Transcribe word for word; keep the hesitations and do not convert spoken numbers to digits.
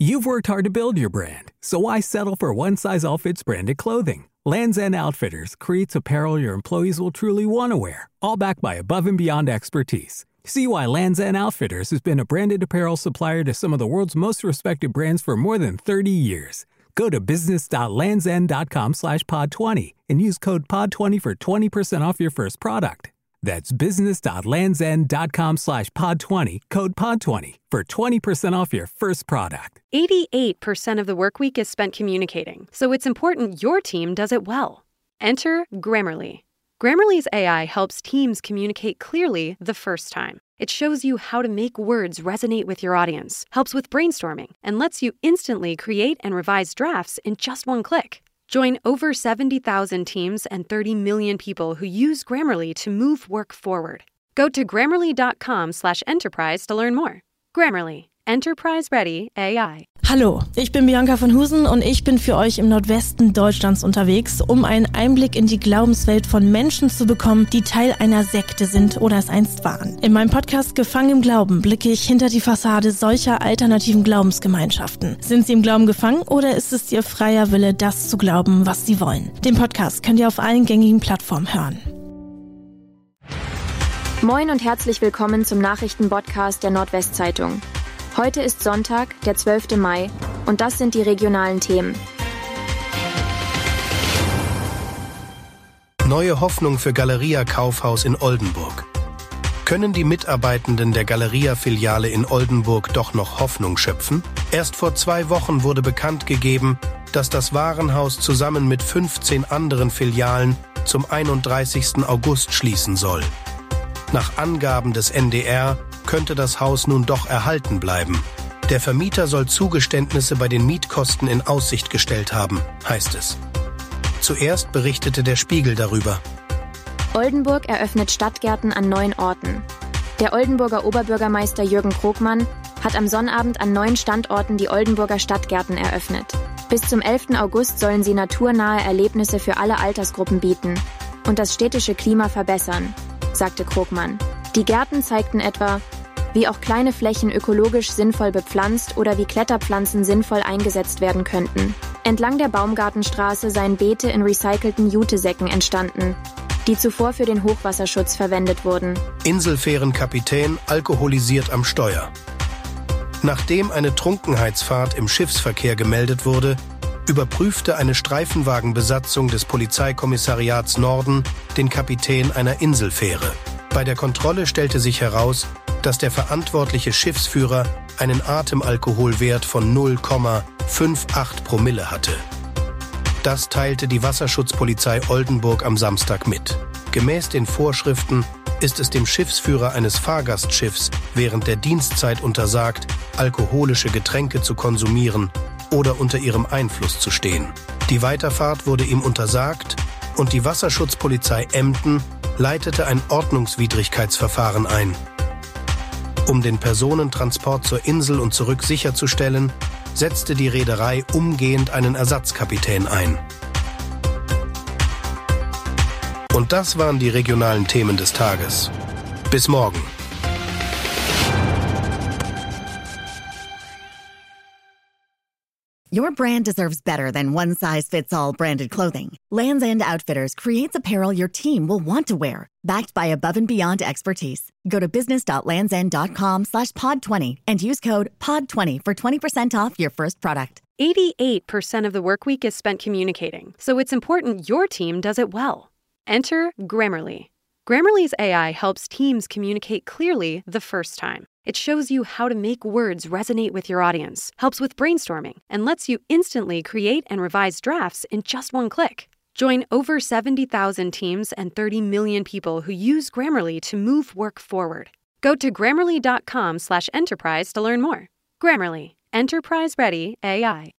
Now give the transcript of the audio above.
You've worked hard to build your brand, so why settle for one-size-all-fits branded clothing? Land's End Outfitters creates apparel your employees will truly want to wear, all backed by above-and-beyond expertise. See why Land's End Outfitters has been a branded apparel supplier to some of the world's most respected brands for more than thirty years. Go to business.landsend.com slash pod 20 and use code pod twenty for twenty percent off your first product. That's business.landsend.com slash pod 20, code pod twenty for twenty percent off your first product. eighty-eight percent of the work week is spent communicating, so it's important your team does it well. Enter Grammarly. Grammarly's A I helps teams communicate clearly the first time. It shows you how to make words resonate with your audience, helps with brainstorming, and lets you instantly create and revise drafts in just one click. Join over seventy thousand teams and thirty million people who use Grammarly to move work forward. Go to grammarly.com slash enterprise to learn more. Grammarly. Enterprise-ready A I. Hallo, ich bin Bianca von Husen und ich bin für euch im Nordwesten Deutschlands unterwegs, um einen Einblick in die Glaubenswelt von Menschen zu bekommen, die Teil einer Sekte sind oder es einst waren. In meinem Podcast Gefangen im Glauben blicke ich hinter die Fassade solcher alternativen Glaubensgemeinschaften. Sind sie im Glauben gefangen oder ist es ihr freier Wille, das zu glauben, was sie wollen? Den Podcast könnt ihr auf allen gängigen Plattformen hören. Moin und herzlich willkommen zum Nachrichtenpodcast der Nordwestzeitung. Heute ist Sonntag, der zwölfte Mai, und das sind die regionalen Themen. Neue Hoffnung für Galeria Kaufhaus in Oldenburg. Können die Mitarbeitenden der Galeria-Filiale in Oldenburg doch noch Hoffnung schöpfen? Erst vor zwei Wochen wurde bekannt gegeben, dass das Warenhaus zusammen mit fünfzehn anderen Filialen zum einunddreißigsten August schließen soll. Nach Angaben des N D R könnte das Haus nun doch erhalten bleiben. Der Vermieter soll Zugeständnisse bei den Mietkosten in Aussicht gestellt haben, heißt es. Zuerst berichtete der Spiegel darüber. Oldenburg eröffnet Stadtgärten an neun Orten. Der Oldenburger Oberbürgermeister Jürgen Krogmann hat am Sonnabend an neun Standorten die Oldenburger Stadtgärten eröffnet. Bis zum elften August sollen sie naturnahe Erlebnisse für alle Altersgruppen bieten und das städtische Klima verbessern, sagte Krogmann. Die Gärten zeigten etwa, wie auch kleine Flächen ökologisch sinnvoll bepflanzt oder wie Kletterpflanzen sinnvoll eingesetzt werden könnten. Entlang der Baumgartenstraße seien Beete in recycelten Jutesäcken entstanden, die zuvor für den Hochwasserschutz verwendet wurden. Inselfährenkapitän alkoholisiert am Steuer. Nachdem eine Trunkenheitsfahrt im Schiffsverkehr gemeldet wurde, überprüfte eine Streifenwagenbesatzung des Polizeikommissariats Norden den Kapitän einer Inselfähre. Bei der Kontrolle stellte sich heraus, dass der verantwortliche Schiffsführer einen Atemalkoholwert von null Komma achtundfünfzig Promille hatte. Das teilte die Wasserschutzpolizei Oldenburg am Samstag mit. Gemäß den Vorschriften ist es dem Schiffsführer eines Fahrgastschiffs während der Dienstzeit untersagt, alkoholische Getränke zu konsumieren oder unter ihrem Einfluss zu stehen. Die Weiterfahrt wurde ihm untersagt und die Wasserschutzpolizei Emden leitete ein Ordnungswidrigkeitsverfahren ein. Um den Personentransport zur Insel und zurück sicherzustellen, setzte die Reederei umgehend einen Ersatzkapitän ein. Und das waren die regionalen Themen des Tages. Bis morgen. Your brand deserves better than one-size-fits-all branded clothing. Land's End Outfitters creates apparel your team will want to wear, backed by above-and-beyond expertise. Go to business.landsend.com slash pod 20 and use code pod twenty for twenty percent off your first product. eighty-eight percent of the work week is spent communicating, so it's important your team does it well. Enter Grammarly. Grammarly's A I helps teams communicate clearly the first time. It shows you how to make words resonate with your audience, helps with brainstorming, and lets you instantly create and revise drafts in just one click. Join over seventy thousand teams and thirty million people who use Grammarly to move work forward. Go to grammarly.com slash enterprise to learn more. Grammarly. Enterprise-ready A I.